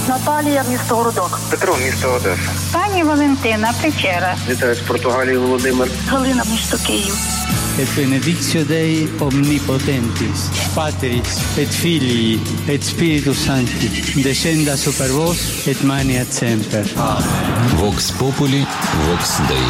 Наталія, місто Городок. Петро, місто Одеса. Пані Валентина, Печера. Вітаю з Португалії, Володимир. Галина, місто Київ. Et benedictio Dei omnipotentis, Patris et Filii et Spiritus Sancti, descenda super vos et maneat semper. Amen. Vox Populi, Vox Dei.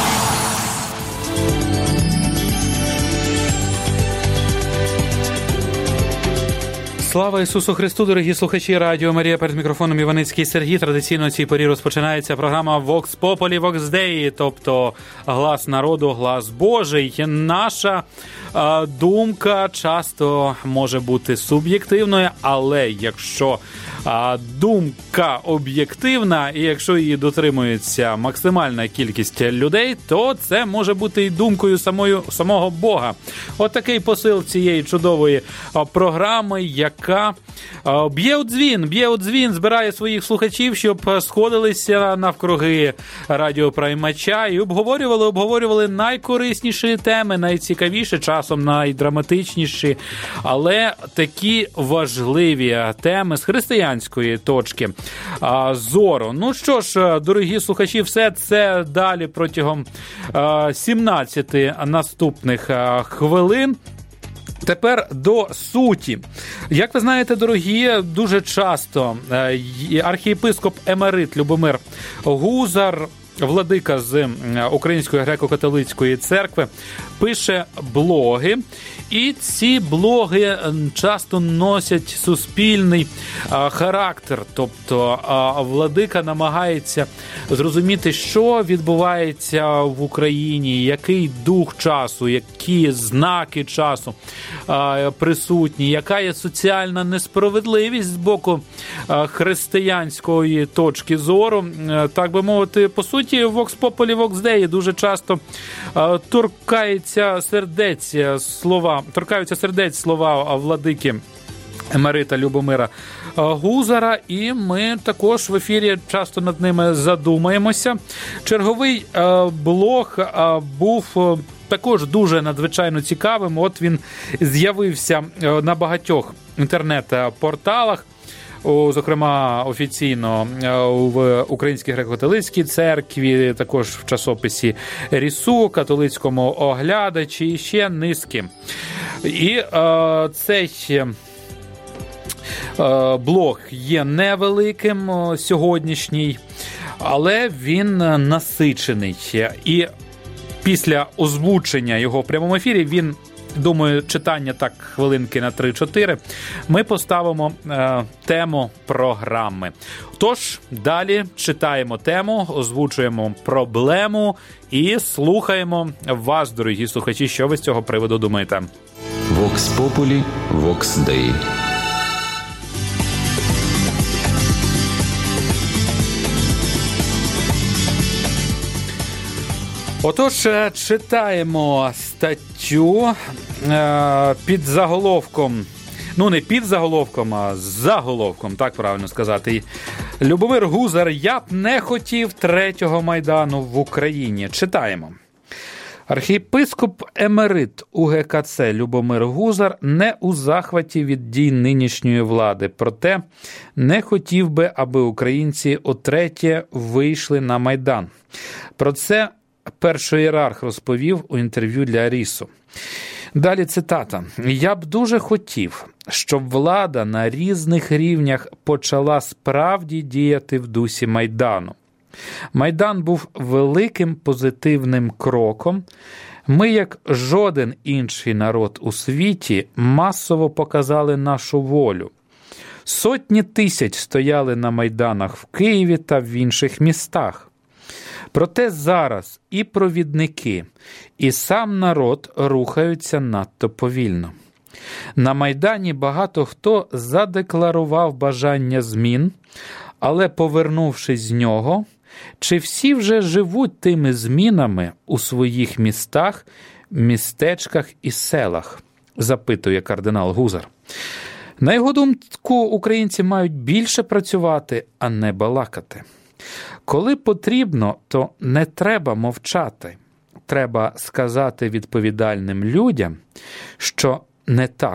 Слава Ісусу Христу, дорогі слухачі Радіо Марія, перед мікрофоном Іваницький Сергій. Традиційно в цій порі розпочинається програма Vox Populi, Vox Dei, тобто глас народу, глас Божий. Наша думка часто може бути суб'єктивною, але якщо думка об'єктивна і якщо її дотримується максимальна кількість людей, то це може бути і думкою самого Бога. От такий посил цієї чудової програми, яка б'є у дзвін, збирає своїх слухачів, щоб сходилися навкруги радіоприймача і обговорювали найкорисніші теми, найцікавіші, часом найдраматичніші, але такі важливі теми з християнської точки зору. Ну що ж, дорогі слухачі, все це далі протягом 17 наступних хвилин. Тепер до суті. Як ви знаєте, дорогі, дуже часто архієпископ емерит Любомир Гузар, владика з Української греко-католицької церкви, пише блоги, і ці блоги часто носять суспільний характер. Тобто владика намагається зрозуміти, що відбувається в Україні, який дух часу, які знаки часу присутні, яка є соціальна несправедливість з боку християнської точки зору. Так би мовити, по суті, Vox Populi, Vox Dei дуже часто торкаються сердець слова владики емерита Любомира Гузара, і ми також в ефірі часто над ними задумаємося. Черговий блог був також дуже надзвичайно цікавим. От він з'явився на багатьох інтернет-порталах, зокрема офіційно в Українській греко-католицькій церкві, також в часописі Рісу, католицькому оглядачі і ще низки. І цей блог є невеликим сьогоднішній, але він насичений. І після озвучення його в прямому ефірі він, думаю, читання так хвилинки на 3-4, ми поставимо тему програми. Тож, далі читаємо тему, озвучуємо проблему і слухаємо вас, дорогі слухачі, що ви з цього приводу думаєте. Vox Populi, Vox Dei. Отож, читаємо статтю під заголовком, не під заголовком, а з заголовком, так правильно сказати. Любомир Гузар: «Я б не хотів третього Майдану в Україні». Читаємо. Архієпископ емерит УГКЦ Любомир Гузар не у захваті від дій нинішньої влади, проте не хотів би, аби українці утретє вийшли на Майдан. Про це перший ієрарх розповів у інтерв'ю для Рісу. Далі цитата. «Я б дуже хотів, щоб влада на різних рівнях почала справді діяти в дусі Майдану. Майдан був великим позитивним кроком. Ми, як жоден інший народ у світі, масово показали нашу волю. Сотні тисяч стояли на Майданах в Києві та в інших містах. Проте зараз і провідники, і сам народ рухаються надто повільно. На Майдані багато хто задекларував бажання змін, але повернувшись з нього, чи всі вже живуть тими змінами у своїх містах, містечках і селах?» – запитує кардинал Гузар. На його думку, українці мають більше працювати, а не балакати. Коли потрібно, то не треба мовчати. Треба сказати відповідальним людям, що не так,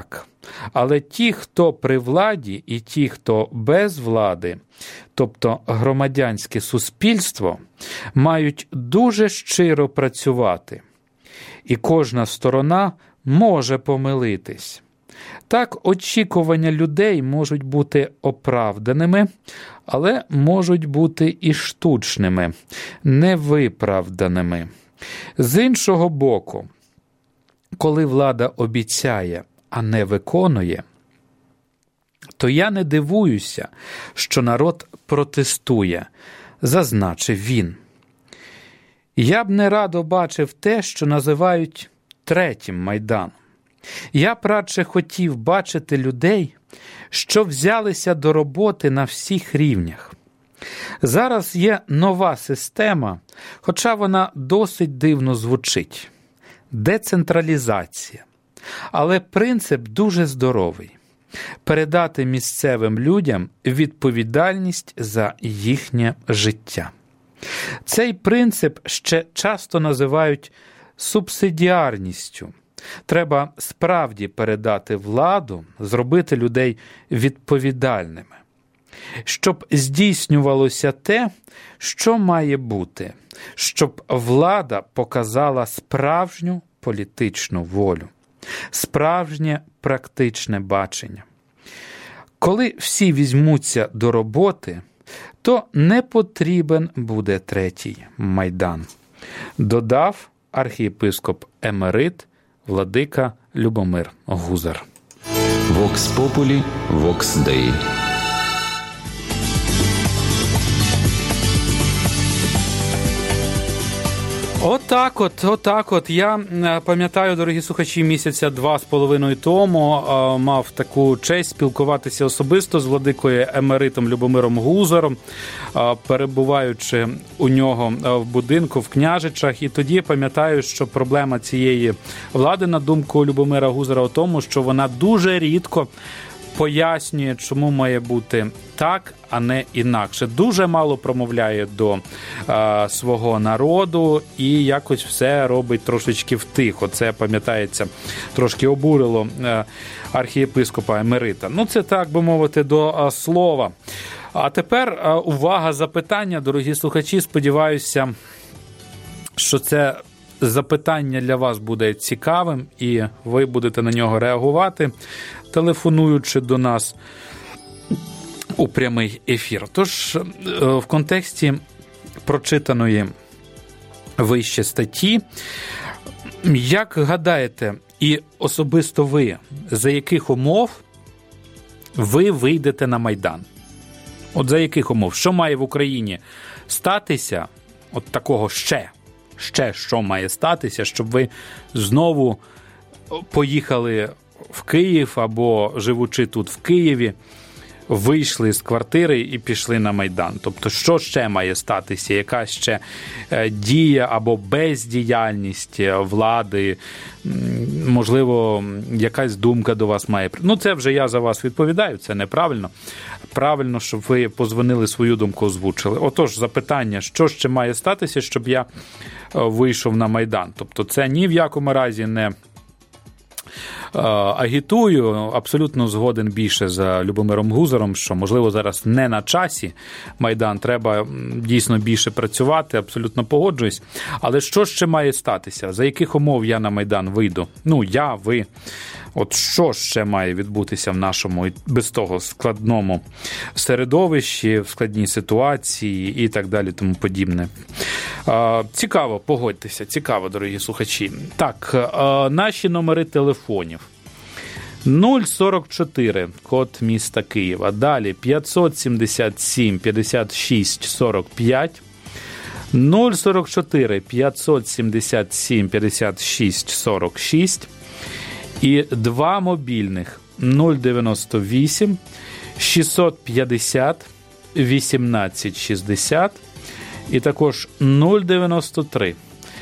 Але ті, хто при владі, і ті, хто без влади, тобто громадянське суспільство, мають дуже щиро працювати. І кожна сторона може помилитись. Так, очікування людей можуть бути оправданими, але можуть бути і штучними, невиправданими. З іншого боку, коли влада обіцяє, а не виконує, то я не дивуюся, що народ протестує, зазначив він. Я б не радо бачив те, що називають третім Майданом. Я б радше хотів бачити людей, що взялися до роботи на всіх рівнях. Зараз є нова система, хоча вона досить дивно звучить. Децентралізація. Але принцип дуже здоровий. Передати місцевим людям відповідальність за їхнє життя. Цей принцип ще часто називають субсидіарністю. Треба справді передати владу, зробити людей відповідальними. Щоб здійснювалося те, що має бути, щоб влада показала справжню політичну волю, справжнє практичне бачення. Коли всі візьмуться до роботи, то не потрібен буде третій Майдан, додав архієпископ емерит владика Любомир Гузар. Vox Populi, Vox Dei. Отак от. Я пам'ятаю, дорогі слухачі, місяця 2,5 тому мав таку честь спілкуватися особисто з владикою емеритом Любомиром Гузаром, перебуваючи у нього в будинку в Княжичах. І тоді пам'ятаю, що проблема цієї влади, на думку Любомира Гузара, у тому, що вона дуже рідко пояснює, чому має бути так, а не інакше. Дуже мало промовляє до свого народу і якось все робить трошечки втихо. Це, пам'ятається, трошки обурило архієпископа емерита. Ну, це, так би мовити, до слова. А тепер увага, запитання, дорогі слухачі. Сподіваюся, що це запитання для вас буде цікавим і ви будете на нього реагувати, телефонуючи до нас у прямий ефір. Тож, в контексті прочитаної вище статті, як гадаєте, і особисто ви, за яких умов ви вийдете на Майдан? От за яких умов? Що має в Україні статися, от такого ще що має статися, щоб ви знову поїхали в Київ або, живучи тут в Києві, вийшли з квартири і пішли на Майдан? Тобто, що ще має статися? Яка ще дія або бездіяльність влади? Можливо, якась думка до вас має... Ну, це вже я за вас відповідаю, це неправильно. Правильно, щоб ви позвонили, свою думку озвучили. Отож, запитання, що ще має статися, щоб я вийшов на Майдан? Тобто, це ні в якому разі не агітую, абсолютно згоден більше за Любомиром Гузаром, що, можливо, зараз не на часі Майдан, треба дійсно більше працювати, абсолютно погоджуюсь. Але що ще має статися? За яких умов я на Майдан вийду? Ну, я, ви. От що ще має відбутися в нашому, без того, складному середовищі, в складній ситуації і так далі, тому подібне. Цікаво, погодьтеся, цікаво, дорогі слухачі. Так, наші номери телефонів. 044, код міста Києва. Далі 577 56 45. 044 577 56 46. І два мобільних 098 650 18 60 і також 093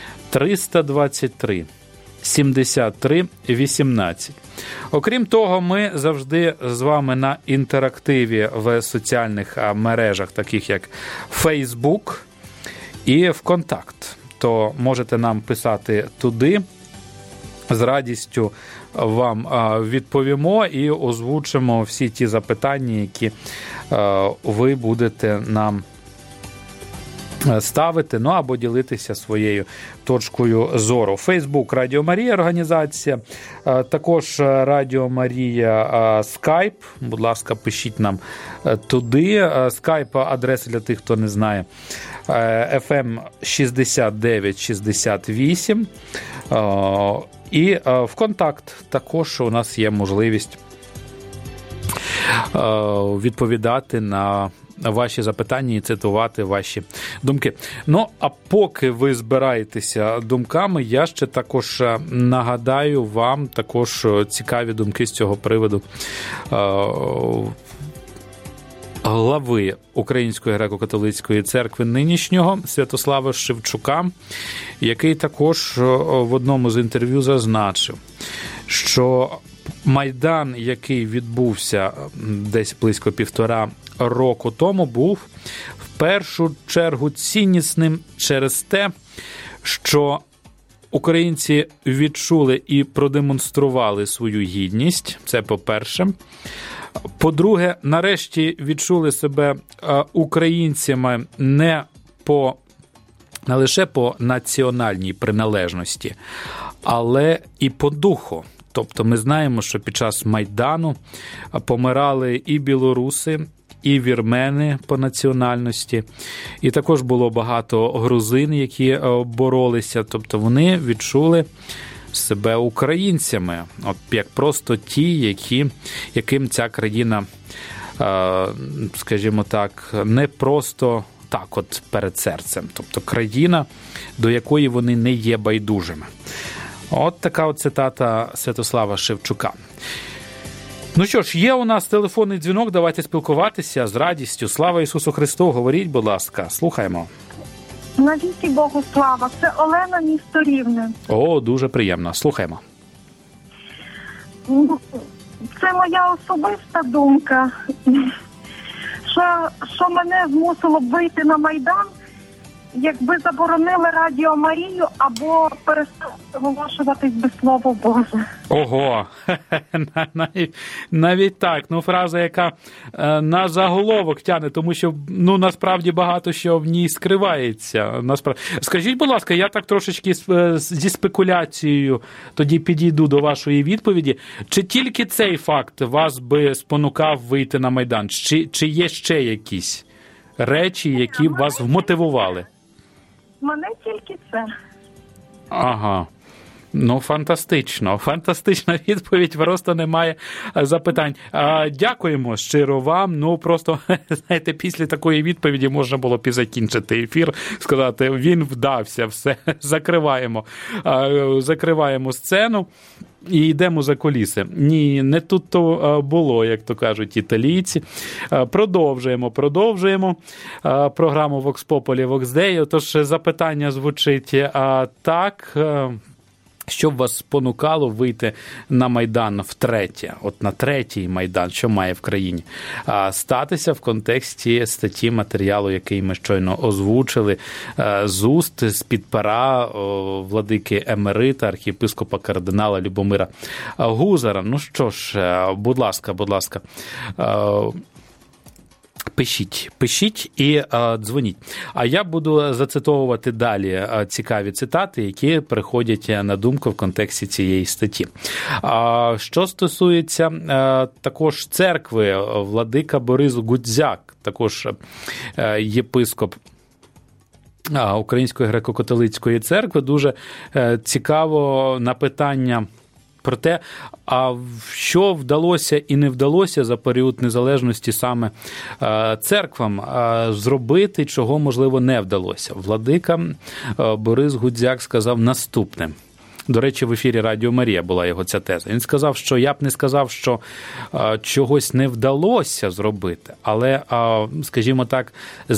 323 73 18. Окрім того, ми завжди з вами на інтерактиві в соціальних мережах, таких як Facebook і ВКонтакт. То можете нам писати туди. З радістю вам відповімо і озвучимо всі ті запитання, які ви будете нам ставити, ну або ділитися своєю точкою зору. Фейсбук Радіо Марія організація, також Радіо Марія Скайп, будь ласка, пишіть нам туди. Скайп адреса для тих, хто не знає, FM 6968. І ВКонтакт також у нас є можливість відповідати на ваші запитання і цитувати ваші думки. Ну, а поки ви збираєтеся думками, я ще також нагадаю вам також цікаві думки з цього приводу глави Української греко-католицької церкви нинішнього Святослава Шевчука, який також в одному з інтерв'ю зазначив, що Майдан, який відбувся десь близько 1,5 року тому, був в першу чергу ціннісним через те, що українці відчули і продемонстрували свою гідність, це по-перше. По-друге, нарешті відчули себе українцями не лише по національній приналежності, але і по духу. Тобто ми знаємо, що під час Майдану помирали і білоруси, і вірмени по національності, і також було багато грузин, які боролися. Тобто вони відчули себе українцями, от як просто ті, яким ця країна, скажімо так, не просто так от перед серцем. Тобто країна, до якої вони не є байдужими. От така от цитата Святослава Шевчука. Ну що ж, є у нас телефонний дзвінок, давайте спілкуватися з радістю. Слава Ісусу Христу, говоріть, будь ласка, слухаємо. Навіки Богу слава. Це Олена, місто Рівне. О, дуже приємно, слухаємо. Це моя особиста думка, що мене змусило б вийти на Майдан, якби заборонили Радіо Марію або перестали оголошуватись без Слова Боже. Ого, навіть так, фраза, яка на заголовок тягне, тому що, насправді багато що в ній скривається. Скажіть, будь ласка, я так трошечки зі спекуляцією тоді підійду до вашої відповіді. Чи тільки цей факт вас би спонукав вийти на Майдан? Чи є ще якісь речі, які б вас вмотивували? Мене тільки це. Ага. Фантастично. Фантастична відповідь, просто немає запитань. Дякуємо щиро вам. Просто, знаєте, після такої відповіді можна було б і закінчити ефір, сказати, він вдався, все, закриваємо сцену і йдемо за куліси. Ні, не тут то було, як то кажуть італійці. Продовжуємо програму Vox Populi, Vox Dei. Тож запитання звучить так. Що б вас спонукало вийти на Майдан втретє, от на третій Майдан, що має в країні, статися в контексті статті матеріалу, який ми щойно озвучили, з уст, з-під пера владики емерита, архієпископа кардинала Любомира Гузара. Ну що ж, будь ласка, пишіть і дзвоніть. А я буду зацитовувати далі цікаві цитати, які приходять на думку в контексті цієї статті. Що стосується також церкви, владика Борис Гудзяк, також єпископ Української греко-католицької церкви, дуже цікаво на питання про те, а що вдалося і не вдалося за період незалежності саме церквам зробити, чого, можливо, не вдалося. Владика Борис Гудзяк сказав наступне. До речі, в ефірі Радіо Марія була його ця теза. Він сказав, що я б не сказав, що чогось не вдалося зробити, але, скажімо так,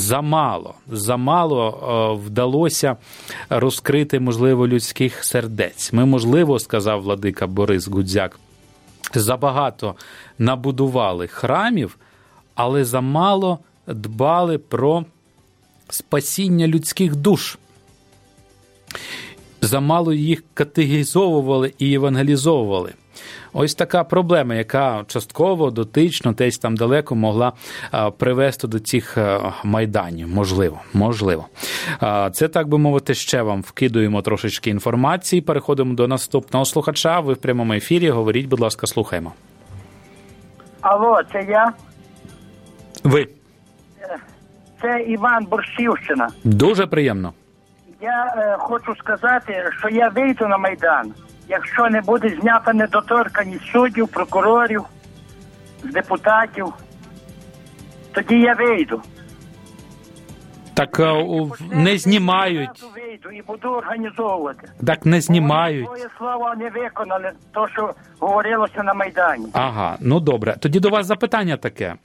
замало вдалося розкрити, можливо, людських сердець. Ми, можливо, сказав владика Борис Гудзяк, забагато набудували храмів, але замало дбали про спасіння людських душ. Замало їх катехізовували і евангелізовували. Ось така проблема, яка частково, дотично, десь там далеко могла привести до цих майданів. Можливо. Це, так би мовити, ще вам вкидуємо трошечки інформації. Переходимо до наступного слухача. Ви в прямому ефірі. Говоріть, будь ласка, слухаємо. Алло, це я? Ви. Це Іван, Борщівщина. Дуже приємно. Я хочу сказати, що я вийду на Майдан, якщо не буде знята недоторканність суддів, прокурорів, депутатів, тоді я вийду. Так не знімають. Я вийду і буду організовувати. Так не знімають. Своє слово не виконали, то, що говорилося на Майдані. Ага, ну добре. Тоді до вас запитання таке.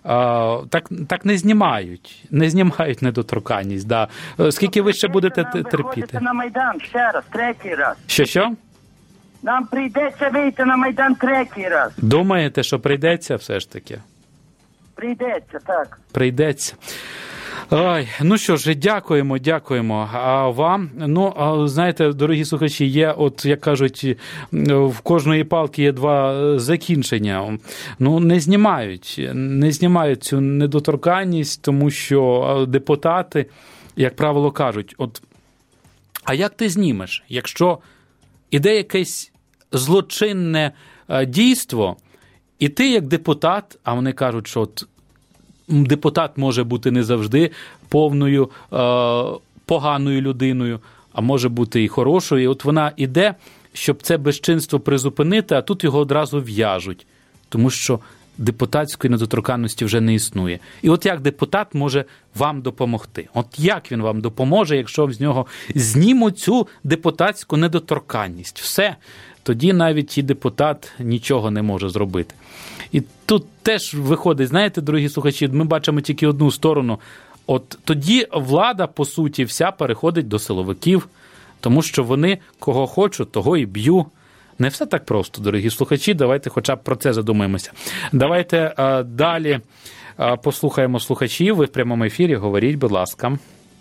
Так не знімають. Не знімають недоторканність. Да. Скільки ви ще будете терпіти? На Майдан ще раз, третій раз. Що? Нам прийдеться вийти на Майдан третій раз. Думаєте, що прийдеться все ж таки? Прийдеться, так. Прийдеться. Ой, ну що ж, дякуємо вам. Ну, знаєте, дорогі слухачі, є, от, як кажуть, в кожної палки є два закінчення. Ну, не знімають цю недоторканність, тому що депутати, як правило, кажуть, от, а як ти знімеш, якщо іде якесь злочинне дійство, і ти як депутат, а вони кажуть, що от депутат може бути не завжди повною, поганою людиною, а може бути і хорошою. І от вона іде, щоб це безчинство призупинити, а тут його одразу в'яжуть, тому що депутатської недоторканності вже не існує. І от як депутат може вам допомогти? От як він вам допоможе, якщо з нього знімуть цю депутатську недоторканність? Все. Тоді навіть і депутат нічого не може зробити. І тут теж виходить, знаєте, дорогі слухачі, ми бачимо тільки одну сторону. От тоді влада, по суті, вся переходить до силовиків, тому що вони кого хочуть, того і б'ють. Не все так просто, дорогі слухачі, давайте хоча б про це задумаємося. Давайте далі послухаємо слухачів. Ви в прямому ефірі, говоріть, будь ласка.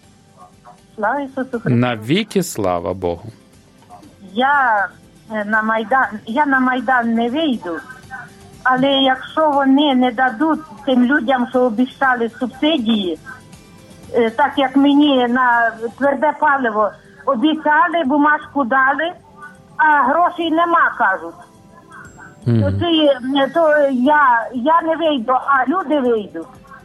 Слава Ісусу Христу. Навіки слава Богу. Я на Майдан не вийду, але якщо вони не дадуть тим людям, що обіцяли субсидії, так як мені на тверде паливо обіцяли, бумажку дали, а грошей нема, кажуть. То я не вийду, а люди вийдуть.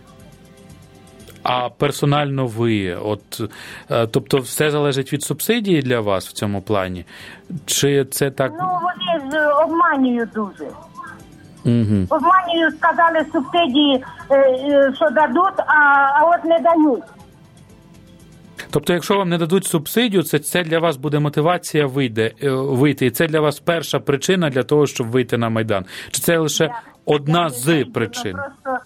А персонально ви, тобто все залежить від субсидії для вас в цьому плані? Чи це так? Ну, вони ж обманюють дуже. Угу. Обманюють, сказали субсидії, що дадуть, а от не дають. Тобто, якщо вам не дадуть субсидію, це для вас буде мотивація вийти, і це для вас перша причина для того, щоб вийти на Майдан? Чи це лише одна з причин?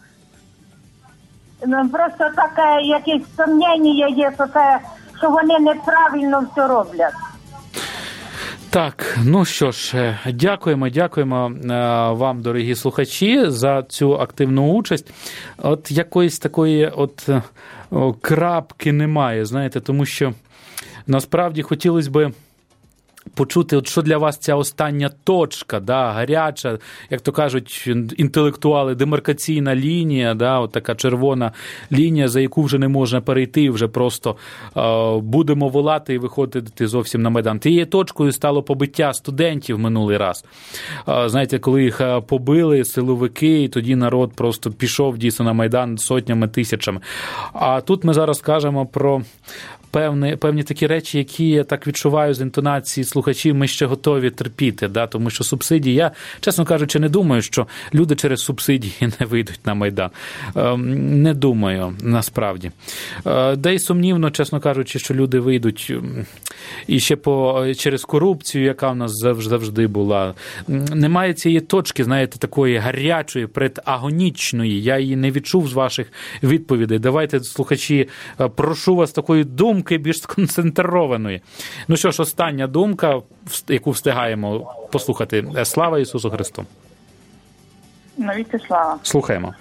Просто таке якесь сумніння є, що вони неправильно все роблять. Так, ну що ж, дякуємо вам, дорогі слухачі, за цю активну участь. От якоїсь такої крапки немає, знаєте, тому що насправді хотілося б почути, от що для вас ця остання точка, гаряча, як то кажуть інтелектуали, демаркаційна лінія, от така червона лінія, за яку вже не можна перейти, вже просто будемо волати і виходити зовсім на Майдан. Тією точкою стало побиття студентів минулий раз. Знаєте, коли їх побили силовики, і тоді народ просто пішов дійсно на Майдан сотнями, тисячами. А тут ми зараз кажемо про певні такі речі, які я так відчуваю з інтонації слухачів, ми ще готові терпіти, тому що субсидії, я, чесно кажучи, не думаю, що люди через субсидії не вийдуть на Майдан. Не думаю, насправді. Да й сумнівно, чесно кажучи, що люди вийдуть і ще через корупцію, яка в нас завжди була. Немає цієї точки, знаєте, такої гарячої, предагонічної. Я її не відчув з ваших відповідей. Давайте, слухачі, прошу вас такої думки більш сконцентрованої. Ну що ж, остання думка, яку встигаємо послухати. Слава Ісусу Христу. Навіки слава. Слухаємо.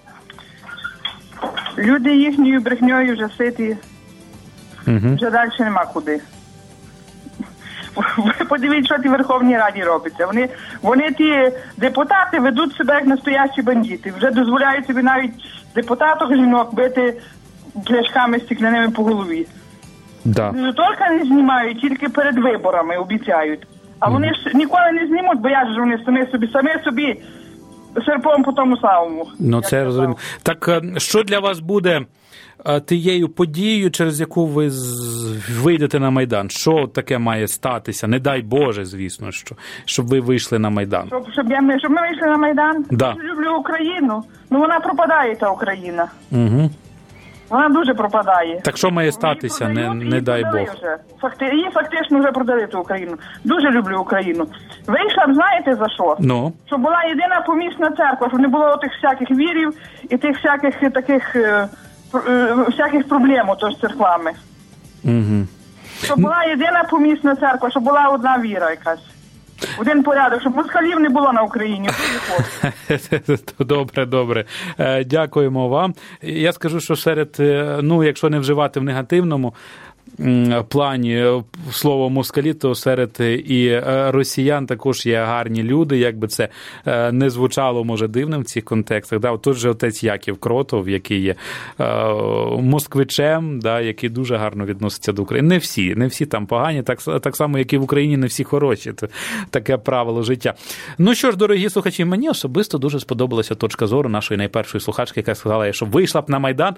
Люди їхньою брехньою вже ситі. Вже далі нема куди. подивіться, що ті в Верховній Раді робиться. Вони ті депутати ведуть себе як настоящі бандити. Вже дозволяють собі навіть депутаток жінок бити пляшками стекляними по голові. Да. Недоторка не знімають, тільки перед виборами обіцяють. А вони ж ніколи не знімуть, бо я ж вони самі собі серпом по тому самому. Ну, це розумію. Так, що для вас буде тією подією, через яку ви вийдете на Майдан? Що таке має статися? Не дай Боже, звісно, щоб ви вийшли на Майдан. Щоб ми вийшли на Майдан? Да. Я люблю Україну. Ну, вона пропадає, та Україна. Угу. Вона дуже пропадає. Так що має статися, не дай Бог? Її фактично вже продали ту Україну. Дуже люблю Україну. Вийшла б, знаєте, за що? Ну? Щоб була єдина помісна церква, щоб не було тих всяких вірів і тих всяких таких всяких проблем ото з церквами. Угу. Щоб була єдина помісна церква, щоб була одна віра якась. Один порядок, щоб москалів не було на Україні. Добре. Дякуємо вам. Я скажу, що серед, якщо не вживати в негативному плані слово москалі, то серед і росіян також є гарні люди, якби це не звучало, може, дивним в цих контекстах. Да, тут же отець Яків Кротов, який є москвичем, да, який дуже гарно відноситься до України. Не всі там погані, так само, як і в Україні, не всі хороші. Це таке правило життя. Ну що ж, дорогі слухачі, мені особисто дуже сподобалася точка зору нашої найпершої слухачки, яка сказала, що вийшла б на Майдан,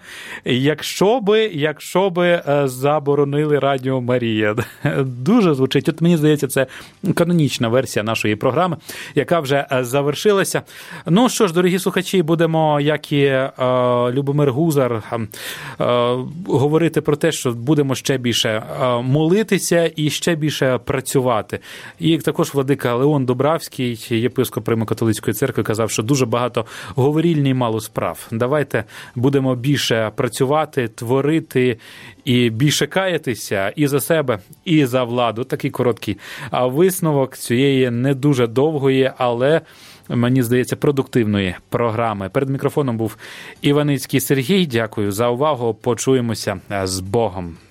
якщо би заборонили Радіо Марія. Дуже звучить. От мені здається, це канонічна версія нашої програми, яка вже завершилася. Ну що ж, дорогі слухачі, будемо, як і Любомир Гузар, говорити про те, що будемо ще більше молитися і ще більше працювати. І також владика Леон Добравський, єпископ Римо-католицької церкви, казав, що дуже багато говорільні і мало справ. Давайте будемо більше працювати, творити і більше каятися і за себе, і за владу. Такий короткий висновок цієї не дуже довгої, але, мені здається, продуктивної програми. Перед мікрофоном був Іваницький Сергій. Дякую за увагу. Почуємося з Богом.